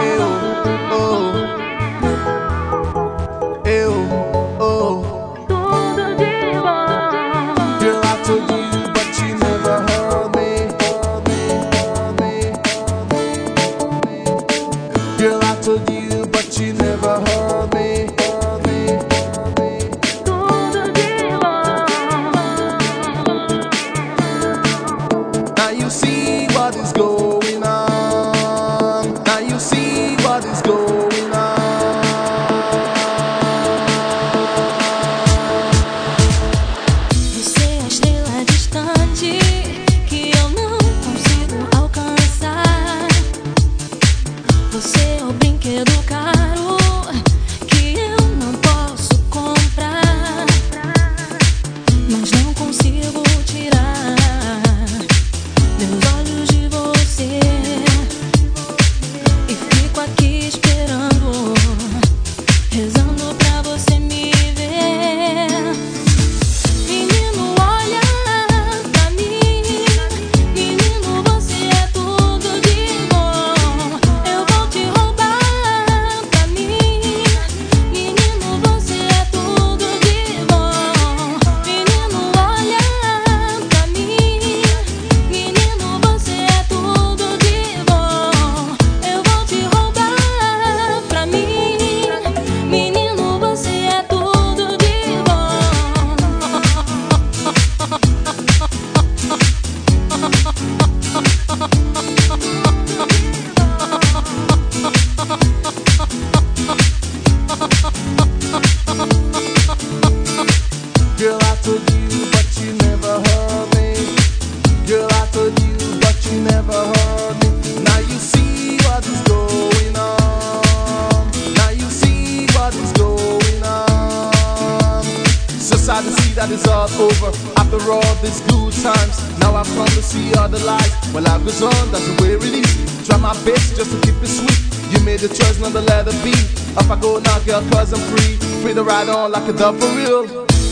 That is all over. After all these good times, now I've come to see all the light. When life goes on, that's the way it is. Try my best just to keep it sweet. You made the choice not to let it be. Up I go now, girl, cause I'm free. Free to ride on like a dove for real.